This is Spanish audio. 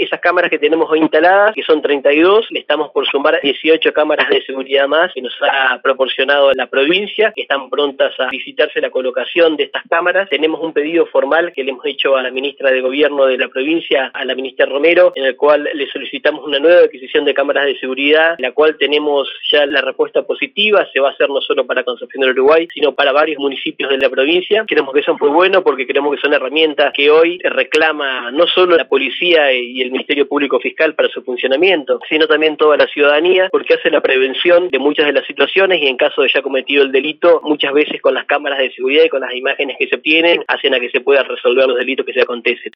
esas cámaras que tenemos hoy instaladas, que son 32, le estamos por sumar 18 cámaras de seguridad más que nos ha proporcionado la provincia, que están prontas a visitarse la colocación de estas cámaras. Tenemos un pedido formal que le hemos hecho a la ministra de Gobierno de la provincia, a la ministra Romero, en el cual le solicitamos una nueva adquisición de cámaras de seguridad, la cual tenemos ya la respuesta positiva. Se va a hacer no solo para Concepción del Uruguay, sino para varios municipios de la provincia. Creemos que eso es muy bueno porque creemos que son herramientas que hoy reclama no solo la policía y el Ministerio Público Fiscal para su funcionamiento, sino también toda la ciudadanía, porque hace la prevención de muchas de las situaciones y en caso de ya cometido el delito, muchas veces con las cámaras de seguridad y con las imágenes que se obtienen, hacen a que se pueda resolver los delitos que se acontecen.